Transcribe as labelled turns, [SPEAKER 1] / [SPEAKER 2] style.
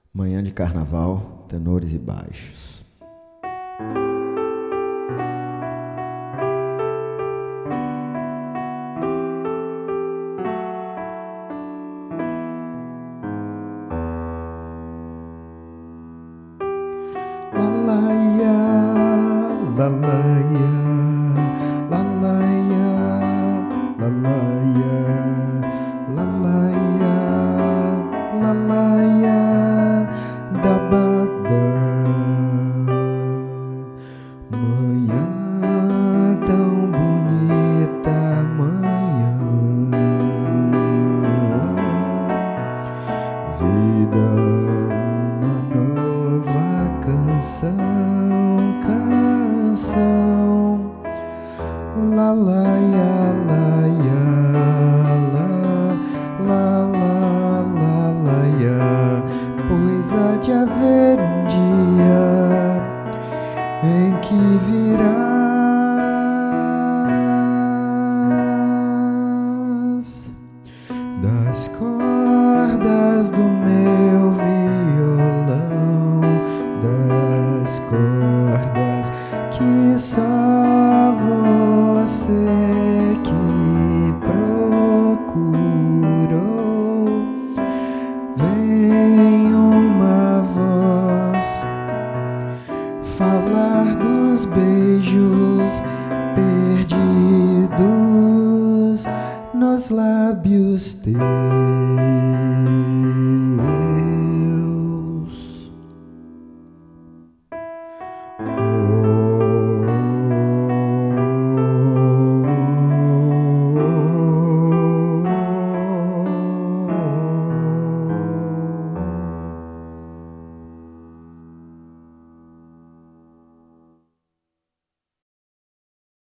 [SPEAKER 1] Manhã de carnaval, tenores e baixos. Lalaia, lalaia, lalaia, lalaia, lalaia, lalaia da Bada. Manhã tão bonita, manhã, vida, uma nova canção, canção, lalaia, lalaia.